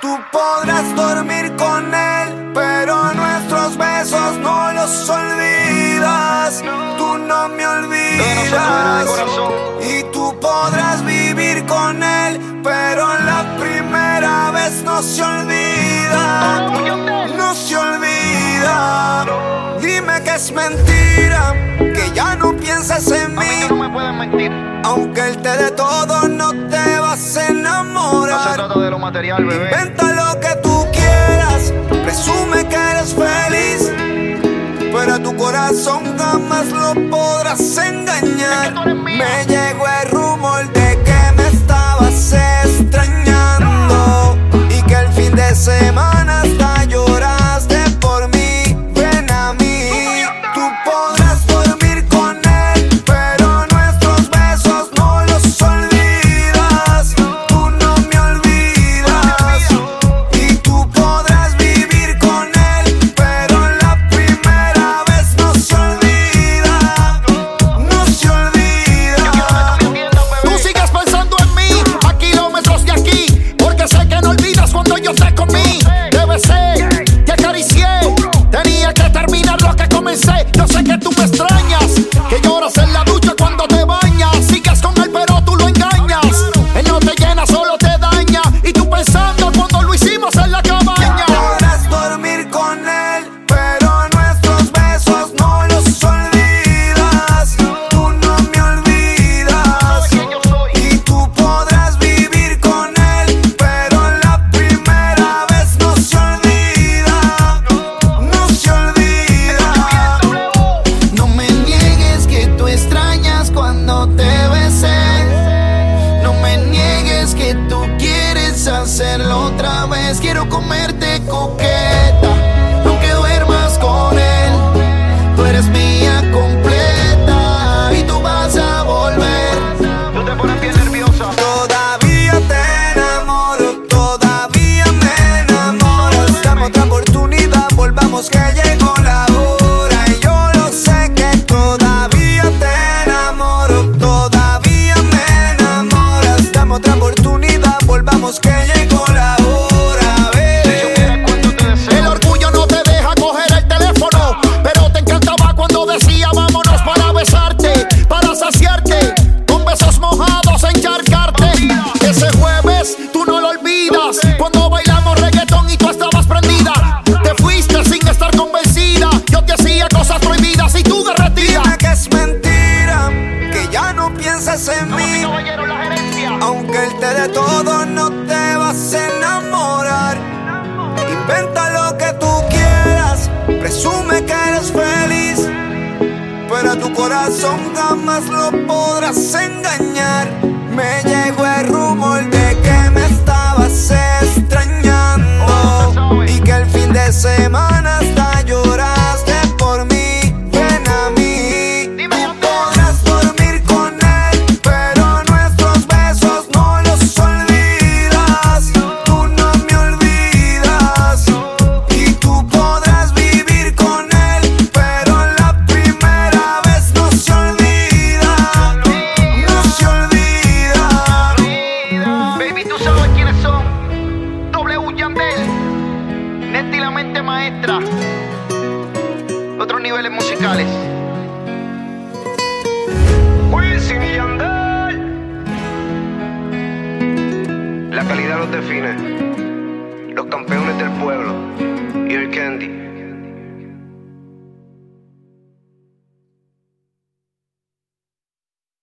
Tú podrás dormir con él, pero nuestros besos no los olvidas. Tú no me olvidas. Y tú podrás vivir con él, pero la primera vez no se olvida. No se olvida. Dime que es mentira, que ya no piensas en mí. No me puedes mentir. Aunque él te dé todo, no te vas a enamorar. No se trata de lo material, bebé. Inventa lo que tú quieras, presume que eres feliz, pero a tu corazón jamás lo podrás engañar. Es que tú eres mía. Me llegó el rumor de que me estabas extrañando y que el fin de semana hasta lloraste por mí. Ven a mí, tú podrás dormir con él, pero nuestros besos no los olvidas. Tú no me olvidas. Y tú podrás vivir con él, pero la primera vez no se olvida. No se olvida. Tú sigues pensando en mí a kilómetros de aquí, porque sé que no olvidas cuando yo te comí. Te besé, te acaricié, tenía que terminar lo que comencé. Yo sé que tú me extrañas, que lloras en la ducha cuando te bañas. Sigues con él pero tú lo engañas. Él no te llena, solo te daña. Y tú pensando cuando lo hicimos en la cabaña. Podrás dormir con él, pero nuestros besos no los olvidas. Tú no me olvidas. Y tú podrás vivir con él, pero la primera vez no se olvida. No se olvida. No me niegues que tú extrañas cuando te besé. No me niegues que tú quieres hacerlo otra vez. Quiero comerte coqueta, aunque duermas con él. Tú eres mía completa y tú vas a volver. Tú te pones bien nerviosa. Todavía te enamoro, todavía me enamoro. Dame otra oportunidad, volvamos que llegó la hora. Y yo lo sé que todavía te enamoro, todavía me enamoras. Dame otra oportunidad, volvamos que llegó la hora. Ve. El orgullo no te deja coger el teléfono, pero te encantaba cuando decía vámonos para besarte, para saciarte, con besos mojados, encharcarte. Ese jueves tú no lo olvidas, cuando bailamos reggaetón y tú estabas prendida. Te fuiste sin estar convencida, yo te hacía cosas prohibidas y tú derretías. Dime que es mentira, que ya no piensas en mí. Caballero, la gerencia. Aunque él te dé todo, no te vas a enamorar. Inventa lo que tú quieras, presume que eres feliz, pero a tu corazón jamás lo podrás engañar. Me llegó el rumor de que me estabas extrañando y que el fin de semana hasta lloraste por mí. Ven a mí, tú podrás dormir con él, pero nuestros besos no los olvidas. Tú no me olvidas. Y tú podrás vivir con él, pero la primera vez no se olvida. No se olvida. Baby, tú sabes quiénes son. W Yandel, Neti la mente maestra. Otros niveles musicales. Wisin y Yandel. La calidad los define. Los campeones del pueblo. Y el Candy.